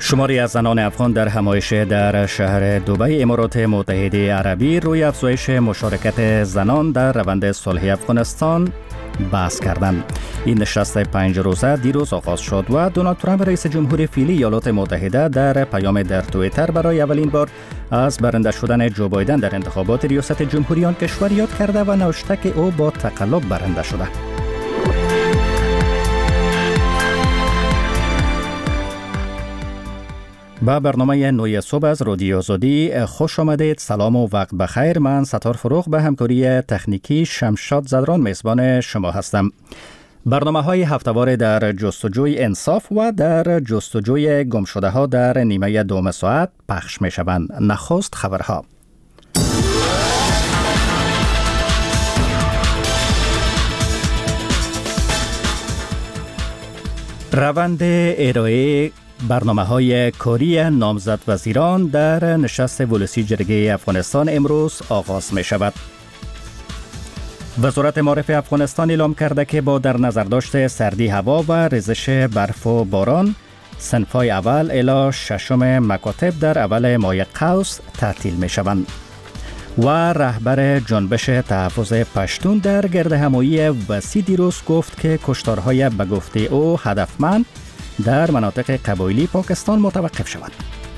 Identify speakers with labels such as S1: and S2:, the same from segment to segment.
S1: شماری از زنان افغان در همایش در شهر دبی امارات متحده عربی روی افزایش مشارکت زنان در روند صلح افغانستان بحث کردند. این نشست 5 روزه دیروز آغاز شد و دونالد ترامپ رئیس جمهور فعلی ایالات متحده در پیام در توییتر برای اولین بار از برنده شدن جو بایدن در انتخابات ریاست جمهوری آن کشور یاد کرده و نوشته که او با تقلب برنده شده. با برنامه نوی صبح از رادیو آزادی خوش آمدید. سلام و وقت بخیر. من ستار فروغ به همکاری تکنیکی شمشاد زدران میزبان شما هستم. برنامه‌های هفته‌وار در جستجوی انصاف و در جستجوی گمشده ها در نیمه دوم ساعت پخش می شوند. نخست خبرها. روند ارائه برنامه‌های کاری نامزد وزیران در نشست ولسی جرگه افغانستان امروز آغاز می شود. وزارت معارف افغانستان اعلام کرده که با در نظر داشت سردی هوا و ریزش برف و باران صنف‌های اول الی ششم مکاتب در اول ماه قوس تعطیل می شوند. و رهبر جنبش تحفظ پشتون در گردهمایی وسیع دیروز گفت که کشتارهای به گفته او هدفمند در مناطق قبایلی پاکستان متوقف شود.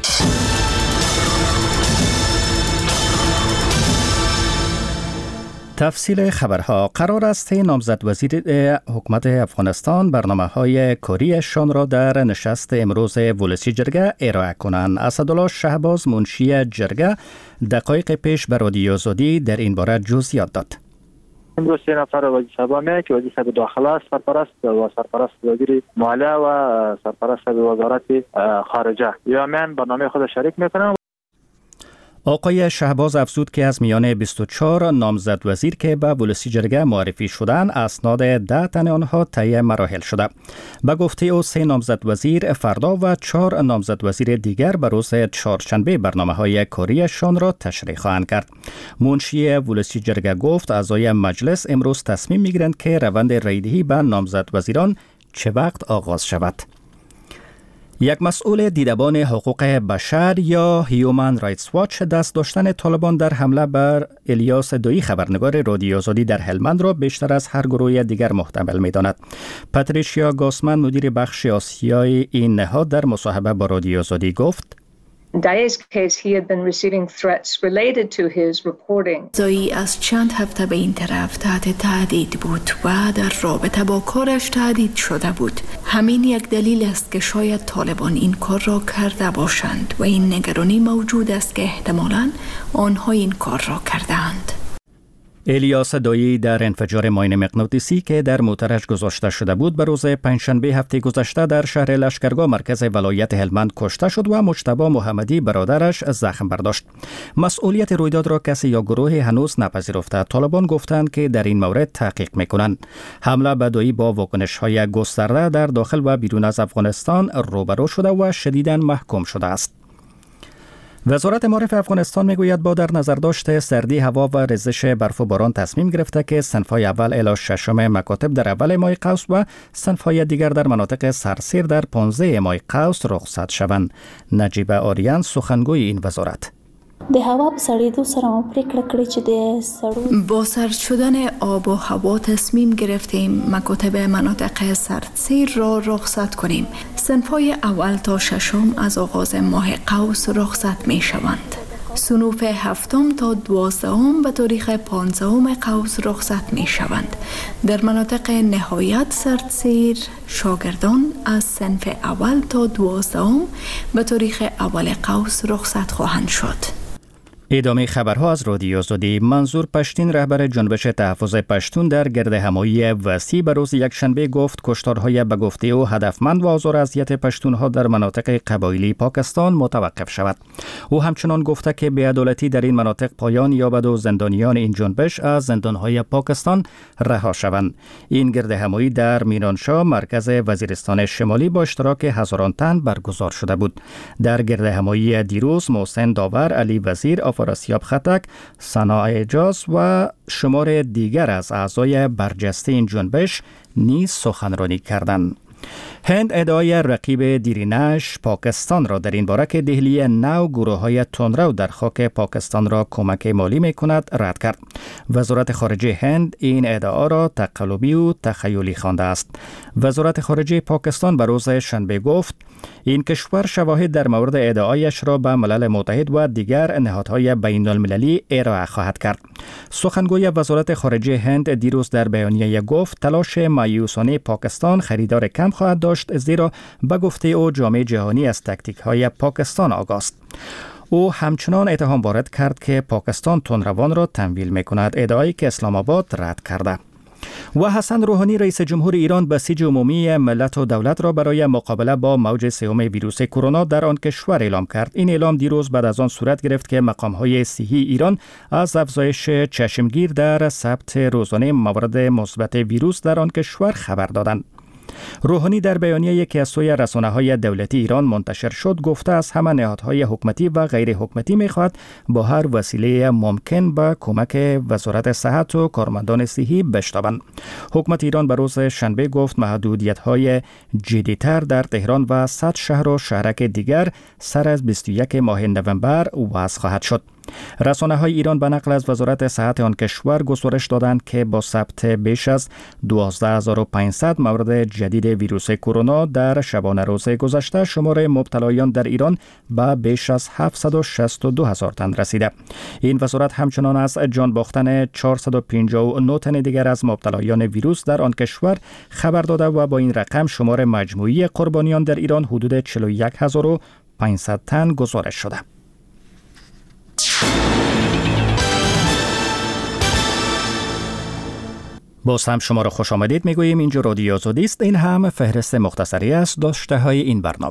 S1: تفصیل خبرها. قرار است نامزد وزیر حکومت افغانستان برنامه‌های کاریشان را در نشست امروز ولسی جرگه ارائه کنند. اسدالله شهباز منشی جرگه دقایق پیش به رادیو آزادی در این باره جزئیات داد.
S2: امروز 3 نفر وزیر که وزیر داخله است، سرپرست و سرپرست وزیر مالیه و سرپرست وزارت خارجه یا من برنامه خود شریک میکنم.
S1: آقای شهباز افزود که از میان 24 نامزد وزیر که به ولسی جرگه معرفی شدند، اسناد 10 تن آنها طی مراحل شده. به گفته او 3 نامزد وزیر فردا و 4 نامزد وزیر دیگر به روز چهارشنبه برنامه‌های کاریشان را تشریح خواهند کرد. منشی ولسی جرگه گفت اعضای مجلس امروز تصمیم میگیرند که روند رایدهی به نامزد وزیران چه وقت آغاز شود. یک مسئول دیدبان حقوق بشر یا هیومن رایتس واچ دست داشتن طالبان در حمله بر الیاس دویی خبرنگار رادیو آزادی در هلمند را بیشتر از هر گروه دیگر محتمل می‌داند. پاتریشیا گاسمن مدیر بخش آسیای این نهاد در مصاحبه با رادیو آزادی گفت
S3: زایی از چند هفته به این طرف تحت تهدید بود و در رابطه با کارش تهدید شده بود. همین یک دلیل است که شاید طالبان این کار را کرده باشند و این نگرانی موجود است که احتمالاً آنها این کار را کردند.
S1: الیاس دویی در انفجار ماین مغناطیسی که در موترش گذاشته شده بود به روز پنجشنبه هفته گذشته در شهر لشکرگاه مرکز ولایت هلمند کشته شد و مجتبی محمدی برادرش زخم برداشت. مسئولیت رویداد را کسی یا گروهی هنوز نپذیرفته. طالبان گفتند که در این مورد تحقیق میکنند. حمله به دویی با واکنش‌های گسترده در داخل و بیرون از افغانستان روبرو شده و شدیداً محکوم شده است. وزارت معارف افغانستان میگوید با در نظر داشت سردی هوا و ریزش برف و باران تصمیم گرفته که صنف‌های اول الی ششم مکاتب در اول ماه قوس و صنف‌های دیگر در مناطق سرسیر در 15 ماه قوس رخصت شوند. نجیبه آریان سخنگوی این وزارت
S4: د هوا په سړېدو سره مو پرېکړه کړې چې د سړو
S3: با سرد شدن آب و هوا تصمیم گرفتیم مکاتب مناطق سردسیر را رخصت کنیم. صنف‌های اول تا ششم از آغاز ماه قوس رخصت می شوند. صنوف هفتم تا 12 به تاریخ 15 قوس رخصت می شوند. در مناطق نهایت سردسیر شاگردان از صنف اول تا 12 به تاریخ اول قوس رخصت خواهند شد.
S1: ادامه خبرها از رادیو آزادی. منظور پشتین رهبر جنبش تحفظ پشتون در گردهمایی وسیع به روز یکشنبه گفت کشتارهای به گفته او هدفمند و آزار و اذیت پشتونها در مناطق قبایلی پاکستان متوقف شود. او همچنان گفته که بی‌عدالتی در این مناطق پایان یابد و زندانیان این جنبش از زندانهای پاکستان رها شوند. این گردهمایی در میرانشاه مرکز وزیرستان شمالی با اشتراک هزاران تن برگزار شده بود. در گردهمایی دیروز محسن داور، علی وزیر، فراسیاب خطک، ثنا اعجاز و شمار دیگر از اعضای برجسته این جنبش نیز سخنرانی کردند. هند ادعای رقیب دیرینش پاکستان را در این باره که دهلی نو گروه‌های تندرو در خاک پاکستان را کمک مالی می‌کند رد کرد. وزارت خارجه هند این ادعا را تقلبی و تخیلی خوانده است. وزارت خارجه پاکستان به روز شنبه گفت این کشور شواهد در مورد ادعایش را به ملل متحد و دیگر نهادهای بین‌المللی ارائه خواهد کرد. سخنگوی وزارت خارجه هند دیروز در بیانیه گفت تلاش مایوسانه پاکستان خریدار کم خواهد داشت، زیرا به گفته او جامعه جهانی از تاکتیک‌های پاکستان آگاه است. او همچنان اتهام وارد کرد که پاکستان تندروان را تمویل می‌کند، ادعایی که اسلام آباد رد کرده. و حسن روحانی رئیس جمهور ایران بسیج عمومی ملت و دولت را برای مقابله با موج سوم ویروس کرونا در آن کشور اعلام کرد. این اعلام دیروز بعد از آن صورت گرفت که مقام‌های صحی ایران از افزایش چشمگیر در ثبت روزانه موارد مثبت ویروس در آن کشور خبر دادند. روحانی در بیانیه‌ای که از سوی رسانه‌های دولتی ایران منتشر شد گفته از همه نهادهای حکومتی و غیر حکومتی می‌خواهد با هر وسیله ممکن به کمک وزارت صحت و کارمندان صحی بشتابند. حکومت ایران به روز شنبه گفت محدودیت‌های جدی‌تر در تهران و 100 شهر و شهرک دیگر سر از 21 ماه نوامبر وضع خواهد شد. رسانه‌های ایران به نقل از وزارت صحت آن کشور گزارش دادند که با ثبت بیش از 12500 مورد جدید ویروس کرونا در شبانه روز گذشته شمار مبتلایان در ایران به بیش از 762,000 تن رسیده. این وزارت همچنان از جان باختن 459 تن دیگر از مبتلایان ویروس در آن کشور خبر داده و با این رقم شمار مجموعی قربانیان در ایران حدود 41500 تن گزارش شده. باز هم شما را خوش آمدید میگوییم. اینجا رادیو آزادی است. این هم فهرست مختصری است داشته های این برنامه.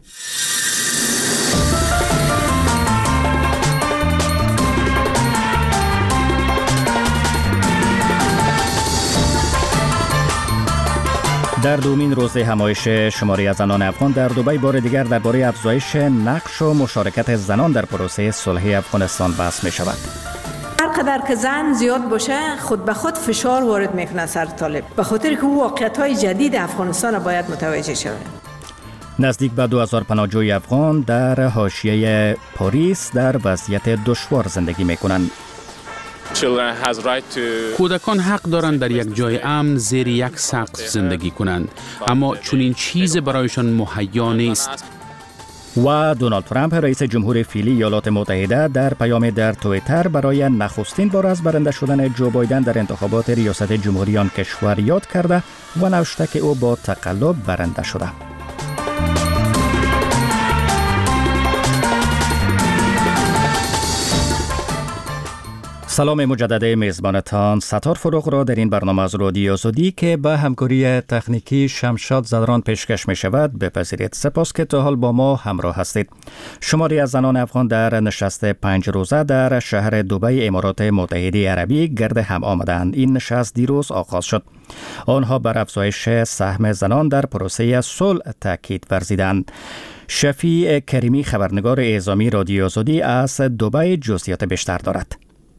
S1: در دومین روز همایش شماری زنان افغان در دبی بار دیگر درباره افزایش نقش و مشارکت زنان در پروسه صلح افغانستان بحث می شود.
S5: هر قدر که زن زیاد باشه خود به خود فشار وارد میکنه سر طالب، به خاطر که او واقعیت‌های جدید افغانستان باید متوجه شود.
S1: نزدیک به 2000 پناهجوی افغان در حاشیه پاریس در وضعیت دشوار زندگی میکنند.
S6: کودکان حق دارند در یک جای امن زیر یک سقف زندگی کنند، اما چون این چیز برایشان مهیا نیست.
S1: و دونالد ترامپ رئیس جمهور فعلی ایالات متحده در پیام در توییتر برای نخستین بار از برنده شدن جو بایدن در انتخابات ریاست جمهوری آن کشور یاد کرده و نوشته که او با تقلب برنده شده. سلام مجدد میزبانتان ستار فروغ را در این برنامه از رادیو آزادی که به همکاری تکنیکی شمشاد زدران پیشکش می شود بپذیرید. سپاس که تا حال با ما همراه هستید. شماری از زنان افغان در نشست 5 روزه در شهر دبی امارات متحده عربی گرد هم آمدند. این نشست دیروز آغاز شد. آنها بر افزایش سهم زنان در پروسه صلح تاکید ورزیدند. شفیع کریمی خبرنگار اعزامی رادیو آزادی از دبی جزئیات بیشتر دارد.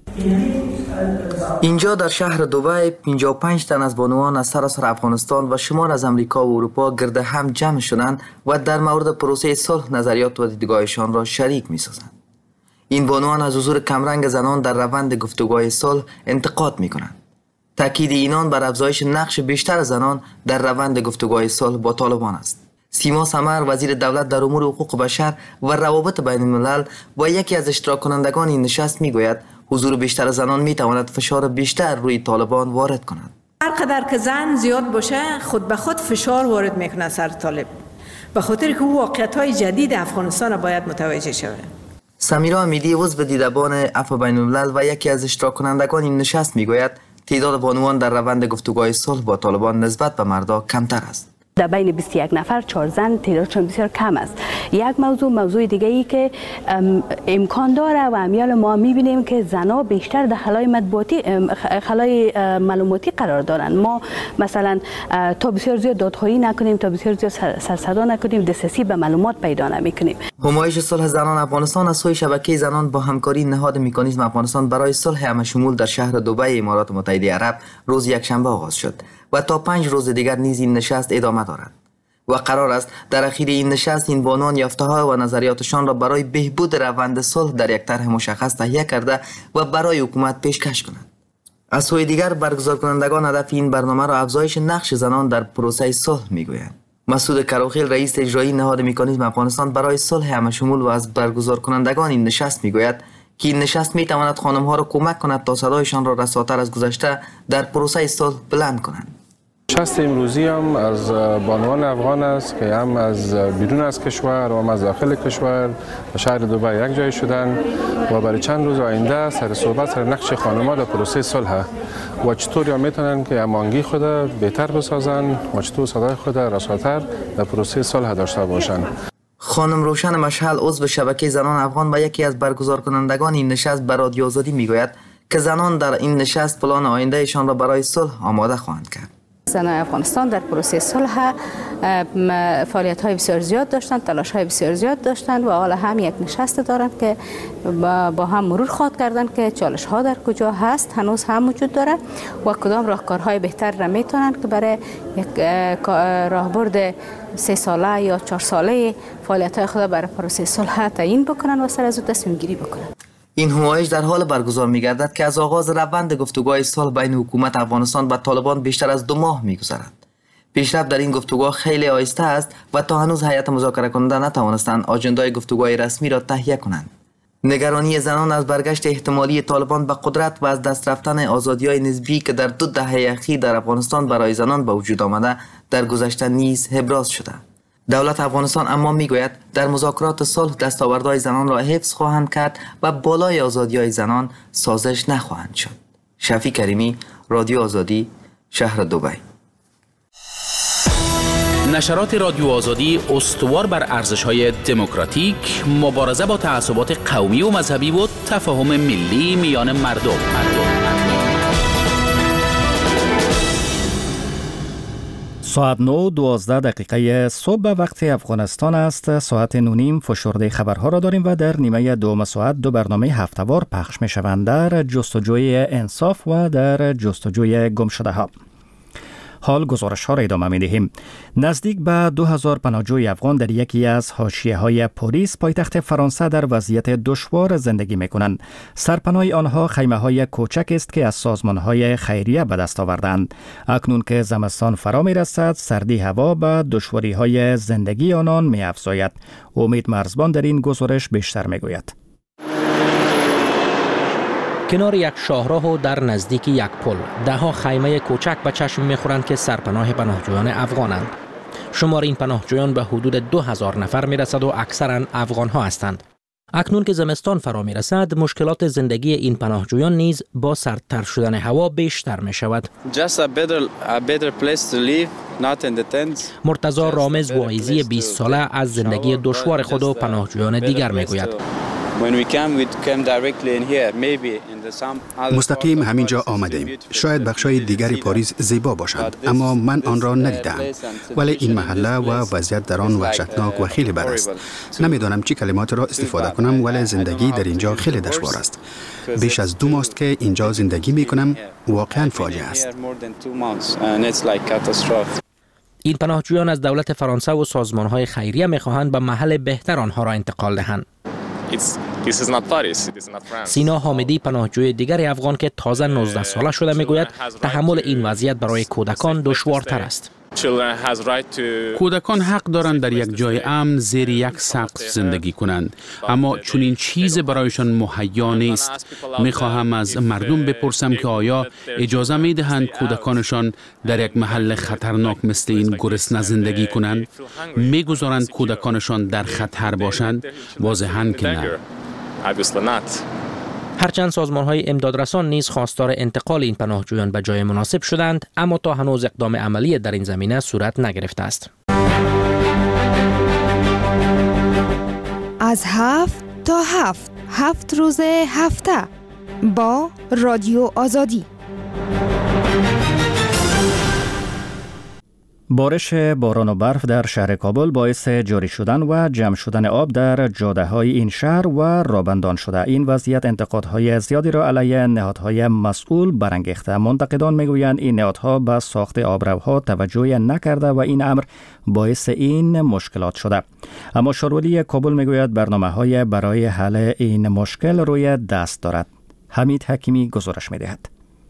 S7: اینجا در شهر دبی 55 تن از بانوان از سراسر افغانستان و شمال از امریکا و اروپا گرد هم جمع شدند و در مورد پروسه صلح نظریات و دیدگاهشان را شریک می‌سازند. این بانوان از حضور کمرنگ زنان در روند گفتگوهای صلح انتقاد می‌کنند. تاکید اینان بر افزایش نقش بیشتر زنان در روند گفتگوهای صلح با طالبان است. سیما سمر وزیر دولت در امور حقوق بشر و روابط بین الملل و یکی از اشتراک کنندگان این نشست میگوید حضور بیشتر زنان میتواند فشار بیشتر روی طالبان وارد کند.
S5: هر قدر که زن زیاد باشه خود به خود فشار وارد میکنه سر طالب، به خاطر که او واقعیت‌های جدید افغانستان باید متوجه شود.
S7: سمیرا امیدی عضو دیدبان عفو بین الملل و یکی از اشتراک کنندگان این نشست میگوید تعداد بانوان در روند گفتگوهای صلح با طالبان نسبت به مردا کمتر است.
S8: در بین 21 نفر 4 زن تعدادشان بسیار کم است. یک موضوع دیگه ای که امکان داره و امیال ما میبینیم که زنها بیشتر در خلای معلوماتی قرار دارند. ما مثلا تا بسیار زیاد دادخواهی نکنیم، تا بسیار زیاد سرصدا نکنیم، دسترسی به معلومات پیدا نمیکنیم.
S7: همایش صلح زنان افغانستان از سوی شبکه زنان با همکاری نهاد مکانیزم افغانستان برای صلح همشمول در شهر دبی امارات متحده عرب روز یکشنبه آغاز شد و تا 5 روز دیگر نیز این نشست ادامه دارد. و قرار است در اخیر این نشست این بانوان یافته‌ها و نظریاتشان را برای بهبود روند صلح در یک طرح مشخص تهیه کرده و برای حکومت پیشکش کنند. از سوی دیگر برگزار کنندگان هدف این برنامه را افزایش نقش زنان در پروسه صلح میگویند. مسعود کروخیل رئیس اجرایی نهاد مکانیزم افغانستان برای صلح همشمول و از برگزار کنندگان این نشست میگوید که این نشست میتواند خانم‌ها را کمک کند تا صدایشان را رساتر از گذشته در پروسه صلح بلند کنند.
S9: نشست امروزی هم از بانوان افغان است که هم از بیرون از کشور و هم از داخل کشور و شهر دبی یک جای شدن و برای چند روز آینده سر صحبت سر نقش خانم‌ها در پروسه صلح و چطور یا میتونن که هماهنگی خود بهتر بسازن و چطور صدای خود رساتر در پروسه صلح داشته باشند.
S7: خانم روشن مشعل عضو شبکه زنان افغان و یکی از برگزار کنندگان این نشست به رادیو آزادی میگوید که زنان در این نشست پلان آیندهشان را برای صلح آماده خواهند کرد.
S8: زنان افغانستان در پروسه صلح فعالیت‌های بسیار زیاد داشتند، تلاش‌های بسیار زیاد داشتند و حالا هم یک نشست دارند که با هم مرور خواهد کردند که چالش‌ها در کجا هست، هنوز هم وجود دارد و کدام راهکارهای بهتر را میتونند که برای یک راهبرد 3 ساله یا 4 ساله فعالیت‌های خود برای پروسه صلح تعیین بکنند و سر از او تصمیم گیری بکنند.
S7: این همایش در حال برگزار می‌گردد که از آغاز روند گفتگوهای صلح بین حکومت افغانستان و طالبان بیشتر از 2 ماه می‌گذرد. پیشرفت در این گفتگوها خیلی آهسته است و تا هنوز هیئت مذاکره کننده نتوانستند آجندای گفتگوهای رسمی را تهیه کنند. نگرانی زنان از برگشت احتمالی طالبان به قدرت و از دست رفتن آزادی‌های نسبی که در 2 دهه اخیر در افغانستان برای زنان به وجود آمده در گذشته نیز ابراز شده. دولت افغانستان اما میگوید در مذاکرات صلح دستاوردهای زنان را حفظ خواهند کرد و بالای آزادی‌های زنان سازش نخواهند شد. شفیع کریمی، رادیو آزادی، شهر دبی.
S6: نشرات رادیو آزادی استوار بر ارزش‌های دموکراتیک، مبارزه با تعصبات قومی و مذهبی و تفاهم ملی میان مردم.
S1: ساعت 9:12 صبح به وقت افغانستان است. ساعت 9:30 فشرده خبرها را داریم و در نیمه دوم ساعت 2 برنامه هفته‌وار پخش می شوند در جستجوی انصاف و در جستجوی گمشده ها. حال گزارش ها را ادامه می دهیم. نزدیک به 2000 پناهجوی افغان در یکی از حاشیه‌های پاریس پایتخت فرانسه در وضعیت دشوار زندگی می کنند. سرپناه آنها خیمه های کوچک است که از سازمان های خیریه به دست آوردند. اکنون که زمستان فرا می رسد، سردی هوا به دشواری های زندگی آنان می افزاید. امید مرزبان در این گزارش بیشتر می گوید.
S10: کنار یک شاهراه و در نزدیک یک پل، دهها خیمه کوچک به چشم می‌خورند که سرپناه پناهجویان افغانند. شمار این پناهجویان به حدود 2000 نفر می‌رسد و اکثراً افغان‌ها هستند. اکنون که زمستان فرا می‌رسد، مشکلات زندگی این پناهجویان نیز با سردتر شدن هوا بیشتر می‌شود. مرتضی رامز واعظی 20 ساله از زندگی دشوار خود و پناهجویان دیگر می‌گوید.
S11: مستقیم همینجا آمدیم. شاید بخشای دیگری پاریس زیبا باشد، اما من آن را ندیدم. ولی این محله و وضعیت در آن وحشتناک و خیلی بد است. نمیدانم چی کلمات را استفاده کنم، ولی زندگی در اینجا خیلی دشوار است. بیش از 2 ماست که اینجا زندگی می کنم. واقعا فاجعه است.
S10: این پناهجویان از دولت فرانسه و سازمان‌های خیریه می‌خواهند به محل بهتر آنها را انتقال دهند. سینا حامدی پناهجوی دیگر افغان که تازه 19 ساله شده میگوید تحمل این وضعیت برای کودکان دشوارتر است.
S6: کودکان حق دارند در یک جای امن زیر یک سقف زندگی کنند، اما چون این چیز برایشان مهیا نیست. میخواهم از مردم بپرسم که آیا اجازه میدهند کودکانشان در یک محل خطرناک مثل این گرسنه زندگی کنند؟ میگذارند کودکانشان در خطر باشند؟ واضحاً که نه.
S10: هرچند سازمان‌های امدادرسان نیز خواستار انتقال این پناهجویان به جای مناسب شدند، اما تا هنوز اقدام عملی در این زمینه صورت نگرفته است.
S12: از 7 تا 7 روز هفته با رادیو آزادی.
S1: بارش باران و برف در شهر کابل باعث جاری شدن و جمع شدن آب در جاده‌های این شهر و رابندان شده. این وضعیت انتقادهای زیادی را علیه نهادهای مسئول برانگیخته. منتقدان میگویند این نهادها به ساخت آبروها توجه نکرده و این امر باعث این مشکلات شده. اما شارولی کابل میگوید برنامه‌های برای حل این مشکل روی دست دارد. حمید حکیمی گزارش می‌دهد.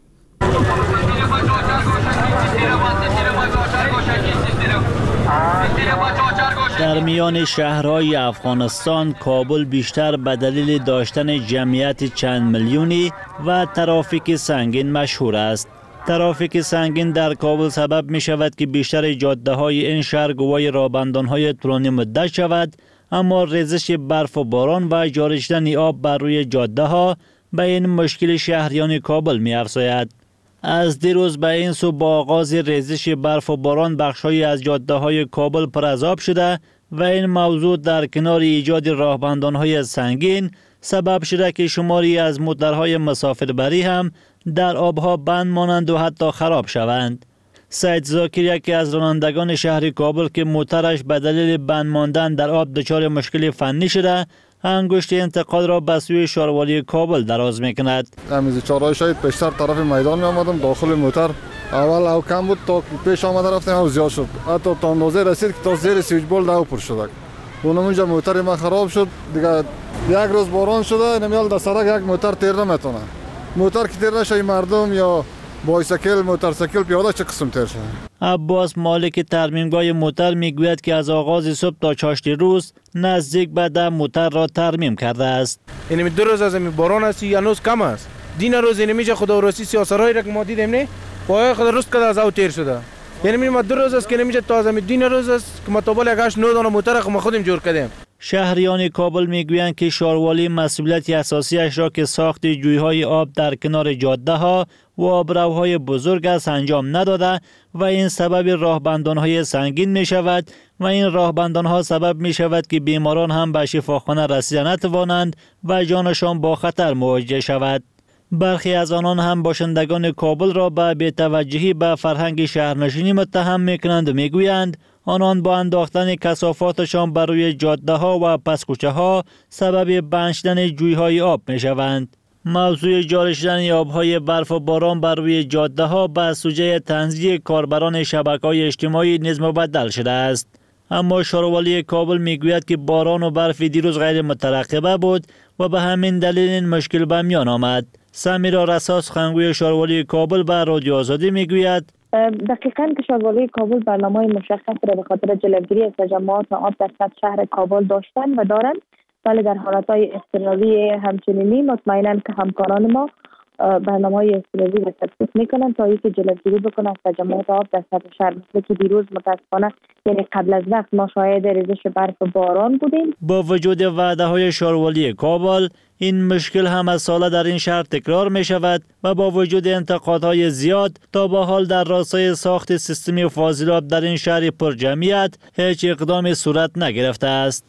S13: در میان شهرهای افغانستان کابل بیشتر به دلیل داشتن جمعیت چند میلیونی و ترافیک سنگین مشهور است. ترافیک سنگین در کابل سبب می شود که بیشتر جاده های این شهر گواه رابندان های طولانی مدت شود، اما ریزش برف و باران و جاری شدن آب بر روی جاده ها به این مشکل شهریان کابل می افزاید. از دیروز به این سو با آغاز ریزش برف و باران بخش‌هایی از جاده‌های کابل پر از آب شده و این موضوع در کنار ایجاد راهبندان‌های سنگین سبب شده که شماری از موترهای مسافربری هم در آبها بند مانند و حتی خراب شوند. سید زاکر یکی از رانندگان شهر کابل که موترش به دلیل بند ماندن در آب دچار مشکل فنی شده، انگشت انتقاد را به سوی شاروالی کابل دراز میکند.
S14: همیشه چهارراه شاید پیشتر طرف میدان می آمدم، داخل موتر اول او کم بود تا پیش آمده رفتیم او زیاد شد، حتی تا اندازه رسید که تا زیر سویچ بولد او پر شد. اونجا موتر ما خراب شد دیگه. یک روز باران شده نمیال در سرک یک موتر تیر نمیتونه. موتر که تیر نشه مردم یا بایسیکل، موتورسیکل، پیاده چه قسم تیر شده.
S13: عباس مالک ترمیمگاه موتر میگوید که از آغاز صبح تا چاشت روز نزدیک به 10 موتر را ترمیم کرده است.
S15: این 2 روز از این باران است یا هنوز کم است. دین روز این میشه خدا راستی سیاسرای را که ما دیدیم نه پای خدا روز کده از او تیر شده. یعنی ما 2 روز است که نمیشه تا از دین روز است که ما تا بالا 8 9 دانه موتر ما خودیم جور کردیم.
S13: شهریان کابل میگویند که شاروالی مسئولیت اساسیش را که ساخت جویهای آب در کنار جاده ها و آبروهای بزرگ است انجام نداده و این سبب راهبندانهای سنگین می شود و این راهبندانها سبب می شود که بیماران هم به شفاخانه رسیدن نتوانند و جانشان با خطر مواجه شود. برخی از آنان هم باشندگان کابل را به بی‌توجهی به فرهنگ شهرنشینی متهم میکنند و میگویند آنان با انداختن کثافاتشان بر روی جاده ها و پس کوچه ها سبب بند شدن جویهای آب می شوند. موضوع جاری شدن آبهای برف و باران بر روی جاده ها به سوژه طنزی کاربران شبکه‌های اجتماعی نیز مبدل شده است. اما شاروالی کابل میگوید که باران و برف دیروز غیر مترقبه بود و به همین دلیل این مشکل به میان آمد. سمیرا رسا سخنگوی شاروالی کابل به رادیو آزادی میگوید
S16: دقیقاً که شاروالی کابل برنامه مشخص را به خاطر جلوگیری از تجمعات آب در سطح شهر کابل داشتن و دارند، ولی در حالتهای اضطراری همچنینی مطمئناً که همکاران ما برنامه‌های اضطراری را تطبیق میکنند تا اینکه جلوگیری بکنند از تجمعات آب در سطح شهر، مثل که دیروز متاسفانه یعنی قبل از وقت ما شاهد ریزش برف و باران بودیم.
S13: با وجود وعده‌های شاروالی کابل این مشکل هم از سال در این شهر تکرار می شود و با وجود انتقادهای زیاد تا به حال در راستای ساخت سیستم فاضلاب در این شهر پرجمعیت هیچ اقدامی صورت نگرفته است.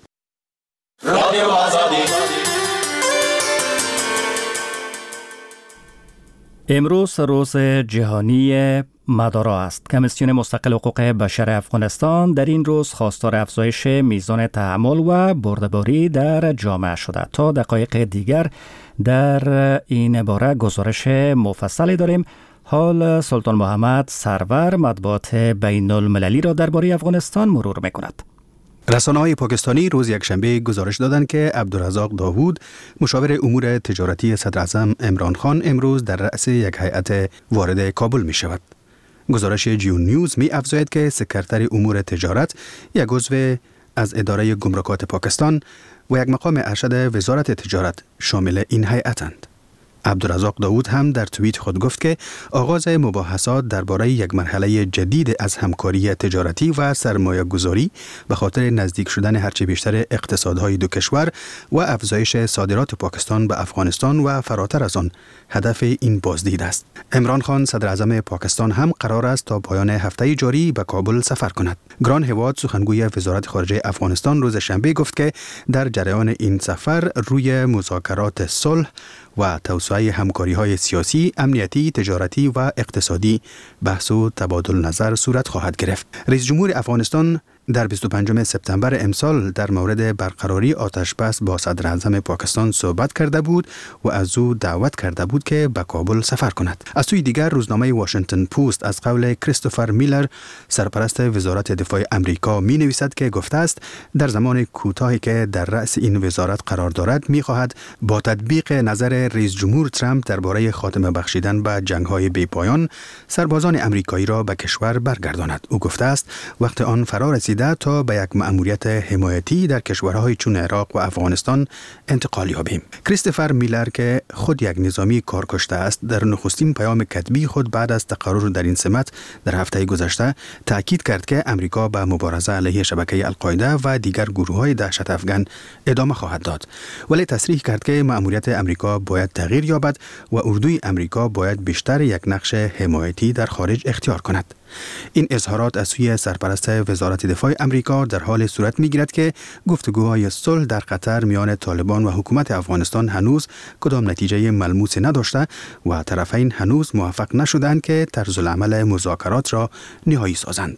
S1: امروز روز جهانی مدارا است. کمیسیون مستقل حقوق بشر افغانستان در این روز خواستار افزایش میزان تحمل و بردباری در جامعه شده. تا دقایق دیگر در این باره گزارش مفصلی داریم. حال سلطان محمد سرور مطبوعات بین المللی را درباره افغانستان مرور می‌کند.
S11: رسانه‌های پاکستانی روز یکشنبه گزارش دادند که عبدالرزاق داوود مشاور امور تجارتی صدر اعظم عمران خان امروز در رأس یک هیئت وارد کابل می شود. گزارش جیون نیوز می افزاید که سکرتر امور تجارت یک عضو از اداره گمرکات پاکستان و یک مقام ارشد وزارت تجارت شامل این هیئتند. عبدالرزاق داوود هم در توییت خود گفت که آغاز مباحثات درباره یک مرحله جدید از همکاری تجارتی و سرمایه گذاری به خاطر نزدیک شدن هرچه بیشتر اقتصادهای دو کشور و افزایش صادرات پاکستان به افغانستان و فراتر از آن هدف این بازدید است. عمران خان صدر اعظم پاکستان هم قرار است تا پایان هفته جاری به کابل سفر کند. گران هواد سخنگوی وزارت خارجه افغانستان روز شنبه گفت که در جریان این سفر روی مذاکرات صلح و توسعه همکاری‌های سیاسی، امنیتی، تجارتی و اقتصادی بحث و تبادل نظر صورت خواهد گرفت. رئیس جمهور افغانستان در 25 سپتامبر امسال در مورد برقراری آتشبس با صدر اعظم پاکستان صحبت کرده بود و از او دعوت کرده بود که به کابل سفر کند. از سوی دیگر روزنامه واشنگتن پست از قول کریستوفر میلر سرپرست وزارت دفاع امریکا می نویسد که گفته است در زمان کوتاهی که در رأس این وزارت قرار دارد می خواهد با تطبیق نظر رئیس جمهور ترامپ درباره خاتمه بخشیدن به جنگ‌های بی‌پایان سربازان امریکایی را به کشور برگرداند. او گفته است وقت آن فرا رسیده تا به یک مأموریت حمایتی در کشورهای چون عراق و افغانستان انتقال یابیم. کریستوفر میلر که خود یک نظامی کارکشته است در نخستین پیام کتبی خود بعد از تقرر در این سمت در هفته گذشته تاکید کرد که امریکا به مبارزه علیه شبکه القاعده و دیگر گروه‌های دهشت افغان ادامه خواهد داد، ولی تصریح کرد که مأموریت امریکا باید تغییر یابد و اردوی امریکا باید بیشتر یک نقش حمایتی در خارج اختیار کند. این اظهارات از سوی سرپرست وزارت دفاع امریکا در حال صورت می‌گیرد که گفتگوهای صلح در قطر میان طالبان و حکومت افغانستان هنوز کدام نتیجه ملموسی نداشته و طرفین هنوز موفق نشدند که طرزالعمل مذاکرات را نهایی سازند.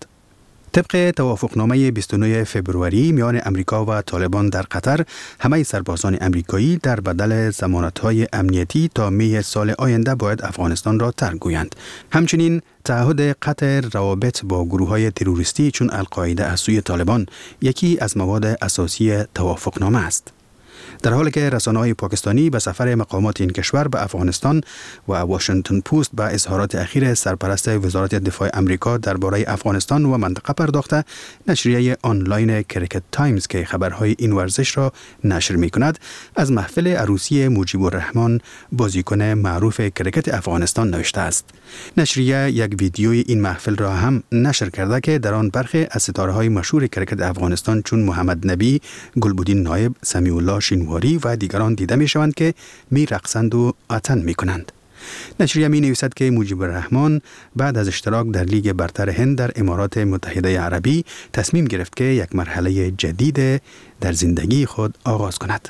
S11: طبق توافقنامه 29 فبروری میان امریکا و طالبان در قطر، همه سربازان امریکایی در بدل ضمانت‌های امنیتی تا می سال آینده باید افغانستان را ترک گویند. همچنین تعهد قطع روابط با گروه‌های تروریستی چون القاعده از سوی طالبان یکی از مواد اساسی توافقنامه است. در حالی که رسانه‌های پاکستانی به سفر مقامات این کشور به افغانستان و واشنگتن پست به اظهارات اخیر سرپرست وزارت دفاع امریکا درباره افغانستان و منطقه پرداخته، نشریه آنلاین کریکت تایمز که خبرهای این ورزش را نشر می‌کند از محفل عروسی مجیب الرحمن بازیکن معروف کریکت افغانستان نوشته است. نشریه یک ویدیوی این محفل را هم نشر کرده که در آن برخی از ستاره‌های مشهور کریکت افغانستان چون محمد نبی، گلبدین نایب، سمیع الله شینواری و دیگران دیده می شوند که می رقصند و آتن می کنند. نشریه می نویسد که مجیب الرحمن بعد از اشتراک در لیگ برتر هند در امارات متحده عربی تصمیم گرفت که یک مرحله جدید در زندگی خود آغاز کند.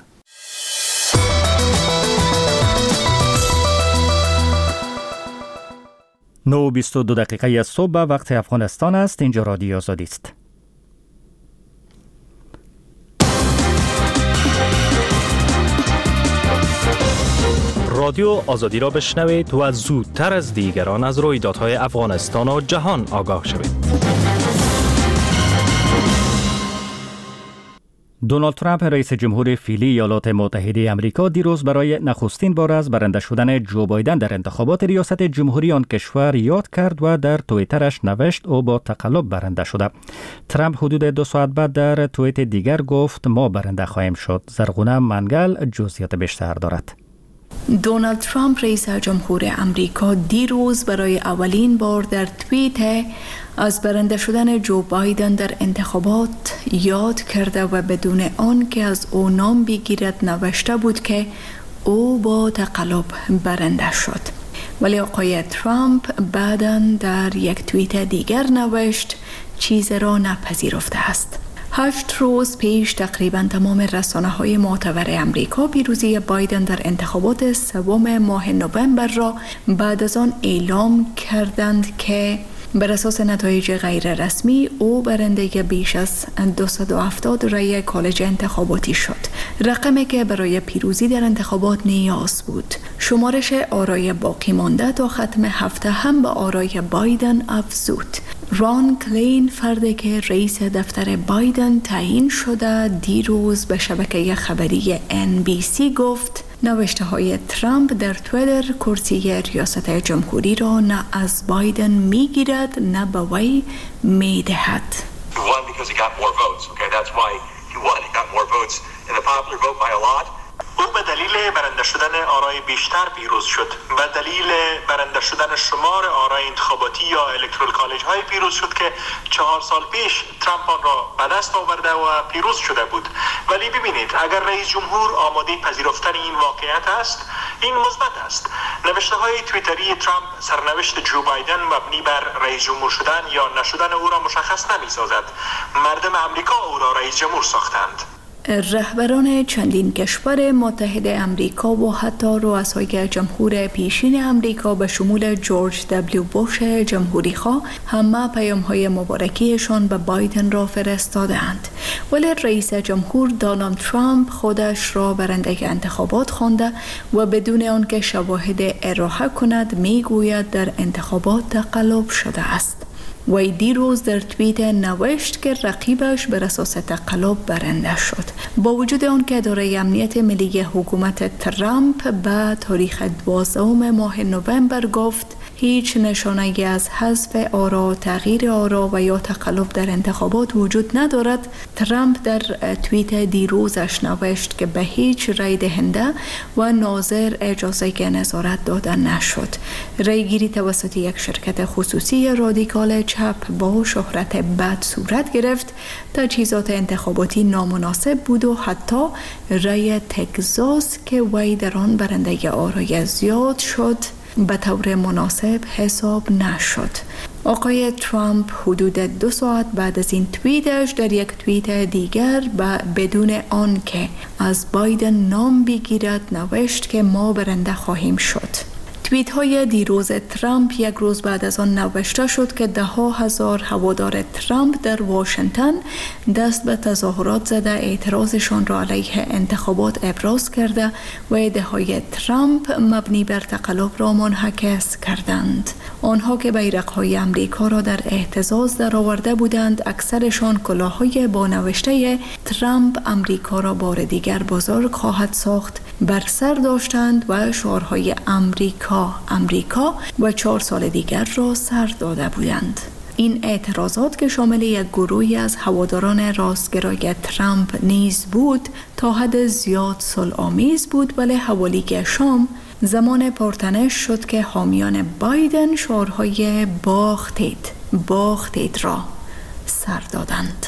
S1: 9:22 دقیقه از صبح وقت افغانستان است. اینجا رادیو آزادی است.
S17: رادیو آزادی را بشنوید و زودتر از دیگران از رویدادهای افغانستان و جهان آگاه شوید.
S1: دونالد ترامپ رئیس جمهور فعلی ایالات متحده آمریکا دیروز برای نخستین بار از برنده شدن جو بایدن در انتخابات ریاست جمهوری آن کشور یاد کرد و در توییترش نوشت او با تقلب برنده شده. ترامپ حدود 2 ساعت بعد در توییت دیگر گفت ما برنده خواهیم شد. زرغونه منگل جزئیات بیشتر دارد.
S3: دونالد ترامپ رئیس جمهور امریکا دیروز برای اولین بار در توییت از برنده شدن جو بایدن در انتخابات یاد کرده و بدون آن که از او نام بگیرد نوشته بود که او با تقلب برنده شد. ولی آقای ترامپ بعداً در یک توییت دیگر نوشت چیز را نپذیرفته است. 8 روز پیش تقریباً تمام رسانه‌های معتبر امریکا پیروزی بایدن در انتخابات 3 ماه نوامبر را بعد از آن اعلام کردند که بر اساس نتایج غیر رسمی او برنده بیش از 270 رای کالج انتخاباتی شد، رقمی که برای پیروزی در انتخابات نیاز بود. شمارش آرای باقی مانده تا ختم هفته هم به آرای بایدن افزود. ران کلین، فردی که رئیس دفتر بایدن تعیین شده، دیروز به شبکه خبری NBC گفت نوشته های ترامپ در تویتر کرسی ریاست جمهوری را نه از بایدن میگیرد نه به وی میدهد.
S18: او به دلیل برنده شدن آرای بیشتر پیروز شد. به دلیل برنده شدن شمار آرای انتخاباتی یا الکترال کالج های پیروز شد که 4 سال پیش ترامپ آن را به دست آورده و پیروز شده بود. ولی ببینید اگر رئیس جمهور آماده پذیرفتن این واقعیت است، این مثبت است. نوشته های توییتری ترامپ سرنوشت جو بایدن مبنی بر رئیس جمهور شدن یا نشدن او را مشخص نمی سازد. مردم امریکا او را رئیس جمهور ساختند.
S3: رهبران چندین کشور متحد امریکا و حتی رؤسای جمهور پیشین امریکا به شمول جورج دبلیو بوش جمهوری خواه همه پیام‌های مبارکیشان به بایدن را فرستادند، ولی رئیس جمهور دونالد ترامپ خودش را برنده انتخابات خوانده و بدون آنکه شواهد ارائه کند میگوید در انتخابات تقلب شده است. وی دیروز در توییت نوشت که رقیبش بر اساس تقلب برنده شد. با وجود آنکه اداره امنیت ملی حکومت ترامپ به تاریخ 12 ماه نوامبر گفت هیچ نشانه‌ای از حذف آرا، تغییر آرا و یا تقلب در انتخابات وجود ندارد، ترامپ در توییت دیروزش نوشت که به هیچ رای دهنده و ناظر اجازه نظارت داده نشد. رایگیری توسط یک شرکت خصوصی رادیکال چپ با شهرت بد صورت گرفت، تجهیزات انتخاباتی نامناسب بود و حتی رای تگزاس که وی در آن برنده آرای زیاد شد به طور مناسب حساب نشد. آقای ترامپ حدود 2 ساعت بعد از این توییتش در یک توییت دیگر بدون آنکه از بایدن نام بگیرد نوشت که ما برنده خواهیم شد. توییت های دیروز ترامپ یک روز بعد از آن نوشته شد که 10,000 هوادار ترامپ در واشنگتن دست به تظاهرات زده اعتراضشان را علیه انتخابات ابراز کرده و ادعاهای ترامپ مبنی بر تقلب را منعکس کردند. آنها که بیرق‌های امریکا را در اهتزاز درآورده بودند، اکثرشان کلاه‌های با نوشته ترامپ امریکا را بار دیگر بزرگ خواهد ساخت بر سر داشتند و شعارهای امریکا و 4 سال دیگر را سر داده بودند. این اعتراضات که شامل یک گروهی از هواداران راستگرای ترامپ نیز بود تا حد زیاد صلح‌آمیز بود، ولی حوالی شام زمان پرتنش شد که حامیان بایدن شعارهای باختید را سر دادند.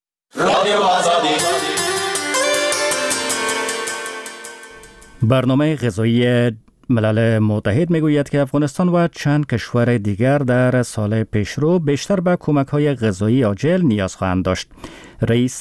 S1: برنامه غذایی ملل متحد میگوید که افغانستان و چند کشور دیگر در سال پیشرو بیشتر به کمک‌های غذایی عاجل نیاز خواهند داشت. رئیس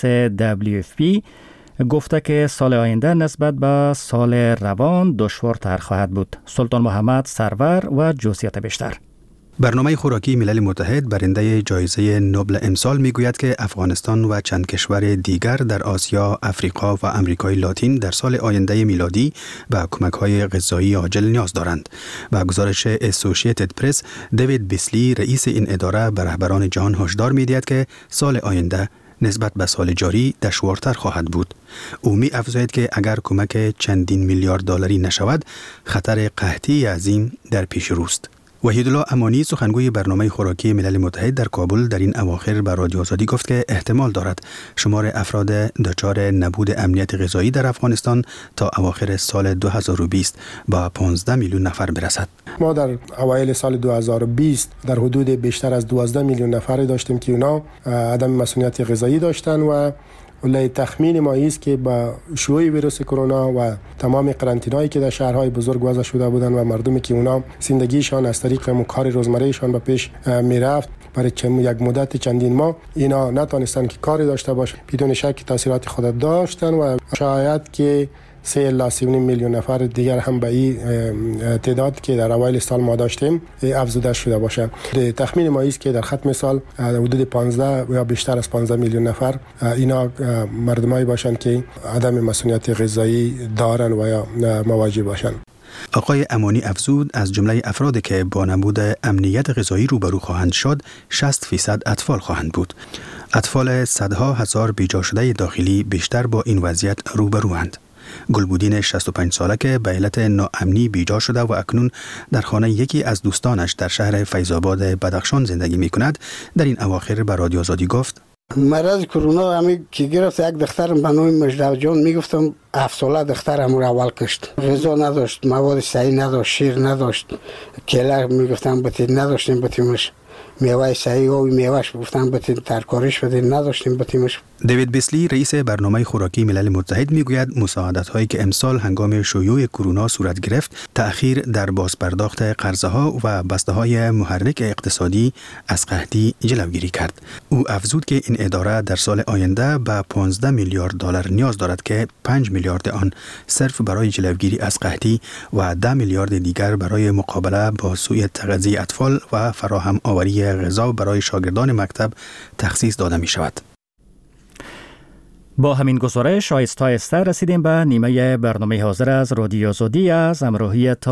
S1: WFP گفته که سال آینده نسبت به سال روان دشوارتر خواهد بود. سلطان محمد سرور و جزئیات بیشتر.
S11: برنامه خوراکی ملل متحد برنده جایزه نوبل امسال میگوید که افغانستان و چند کشور دیگر در آسیا، افریقا و امریکای لاتین در سال آینده میلادی به کمک‌های غذایی عاجل نیاز دارند. با گزارش اسوسییتد پرس، دیوید بیسلی رئیس این اداره به رهبران جهان هشدار می‌دهد که سال آینده نسبت به سال جاری دشوارتر خواهد بود. او می افزاید که اگر کمک چندین میلیارد دلاری نشود، خطر قحطی عظیم در پیش روست. وحیدالله امانی سخنگوی برنامه خوراکی ملل متحد در کابل در این اواخر به رادیو آزادی گفت که احتمال دارد شمار افراد دچار نبود امنیت غذایی در افغانستان تا اواخر سال 2020 با 15 میلیون نفر برسد.
S19: ما در اوایل سال 2020 در حدود بیشتر از 12 میلیون نفر داشتیم که اونا عدم مسئولیت غذایی داشتن و ولی تخمین ما است که با شیوع ویروس کرونا و تمام قرنطینه‌ای که در شهرهای بزرگ وضع شده بودند و مردمی که اونا زندگیشان از طریق کار روزمرهشان به پیش میرفت برای یک مدت چندین ماه اینا نتونستن که کاری داشته باشند، بدون شک تاثیرات خود داشتن و شاید که 3.3 میلیون نفر دیگر هم به این تعداد که در اوایل سال ما داشتیم افزوده شده باشه. تخمین ما است که در ختم سال حدود 15 یا بیشتر از 15 میلیون نفر اینا مردمایی باشند که عدم مسئولیت غذایی دارن و یا مواجه باشند.
S11: آقای امانی افزود از جمله افرادی که با نبود امنیت غذایی روبرو خواهند شد 60% اطفال خواهند بود. اطفال صدها هزار بیجا شده داخلی بیشتر با این وضعیت روبروند. گلبودین 65 ساله که به علت ناامنی بیجا شده و اکنون در خانه یکی از دوستانش در شهر فیض‌آباد بدخشان زندگی می کند در این اواخر به رادیو آزادی گفت
S20: مرض کرونا همی که گرفت یک دخترم به نام مجدو جان میگفتم 7 ساله دخترم رو اول کشت. غذا نداشت، مواد صحی نداشت، شیر نداشت، کله میگفتم بتید نداشتیم بتیمش، میوه صحی و میوهش گفتم بتید ترکاریش بدید نداشتیم بتیمش.
S11: دیوید بیسلی رئیس برنامه خوراکی ملل متحد میگوید مساعدت هایی که امسال هنگام شیوع کرونا صورت گرفت تأخیر در بازپرداخت قرضه ها و بسته های محرک اقتصادی از قحطی جلوگیری کرد. او افزود که این اداره در سال آینده به 15 میلیارد دلار نیاز دارد که 5 میلیارد آن صرف برای جلوگیری از قحطی و 10 میلیارد دیگر برای مقابله با سوء تغذیه اطفال و فراهم آوری غذا برای شاگردان مکتب تخصیص داده می شود.
S1: با همین گزارش آهسته رسیدیم به نیمه برنامه حاضر از رادیو آزادی از همراهی